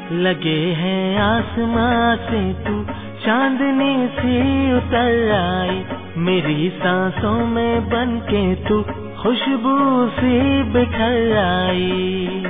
लगे हैं आसमां से तू चांदनी सी उतर आई, मेरी सांसों में बनके तू खुशबू सी बिखर आई।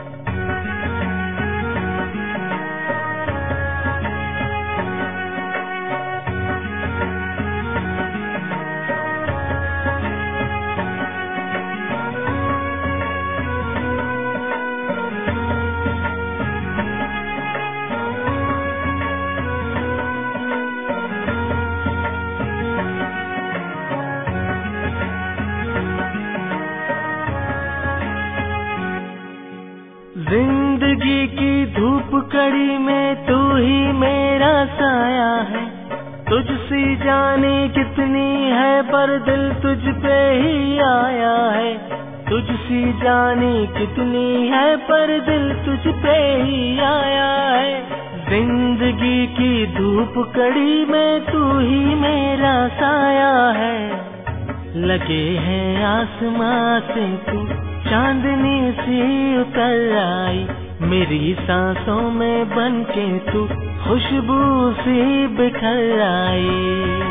जिंदगी की धूप कड़ी में तू ही मेरा साया है, तुझसी जाने कितनी है पर दिल तुझ पे ही आया है, तुझसी जाने कितनी है पर दिल तुझ पे ही आया है। जिंदगी की धूप कड़ी में तू ही मेरा साया है, लगे हैं आसमां से तू चांदनी सी उतर आई, मेरी सांसों में बनके तू खुशबू सी बिखर आई।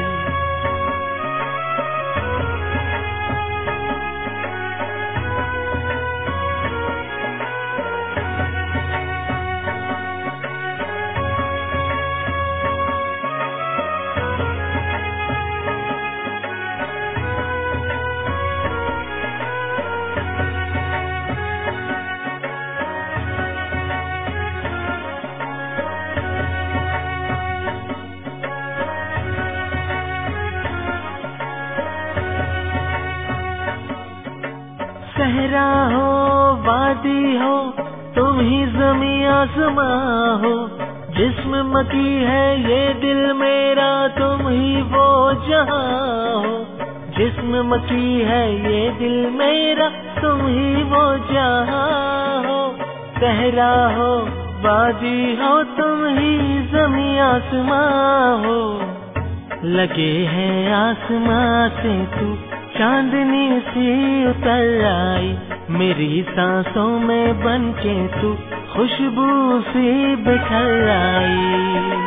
सहरा हो वादी हो तुम ही ज़मीं आसमां हो, जिस्म मकी है ये दिल मेरा तुम ही वो जहां हो, जिस्म मकी है ये दिल मेरा तुम ही वो जहां हो। सहरा हो वादी हो तुम ही ज़मीं आसमां हो, लगे हैं आसमां से तू चांदनी सी उतर आई, मेरी सांसों में बनके तू खुशबू सी बिखर आई।